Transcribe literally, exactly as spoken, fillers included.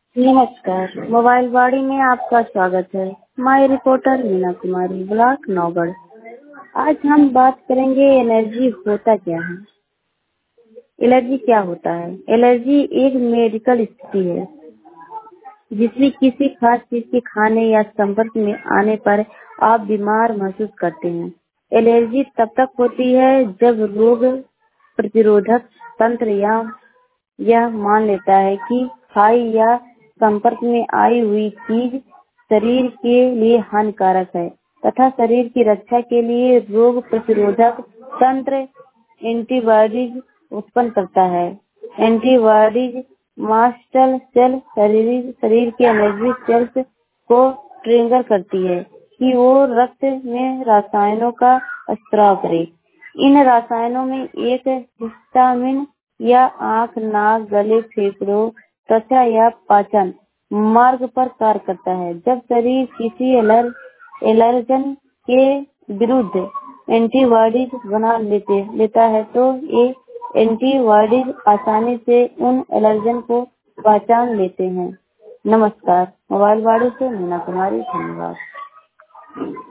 नमस्कार, मोबाइल वाणी में आपका स्वागत है। मैं रिपोर्टर मीना कुमारी, ब्लॉक नौगढ़। आज हम बात करेंगे एलर्जी होता क्या है। एलर्जी क्या होता है? एलर्जी एक मेडिकल स्थिति है जिसमें किसी खास चीज के खाने या संपर्क में आने पर आप बीमार महसूस करते हैं। एलर्जी तब तक होती है जब रोग प्रतिरोधक तंत्र या यह मान लेता है कि खाई या संपर्क में आई हुई चीज शरीर के लिए हानिकारक है तथा शरीर की रक्षा के लिए रोग प्रतिरोधक तंत्र एंटीबॉडीज उत्पन्न करता है। एंटीबॉडीज मास्टर सेल शरीर शरीर के एनर्जी सेल्स को ट्रिगर करती है कि वो रक्त में रसायनों का स्त्राव करे। इन रसायनों में एक हिस्टामिन या आँख, नाक, गले, फेफड़ों, त्वचा या पाचन मार्ग पर कार्य करता है। जब शरीर किसी एलर, एलर्जन के विरुद्ध एंटीबॉडीज बना लेते लेता है तो ये एंटीबॉडीज आसानी से उन एलर्जन को पहचान लेते हैं। नमस्कार, मोबाइल वाणी से मीना कुमारी। धन्यवाद।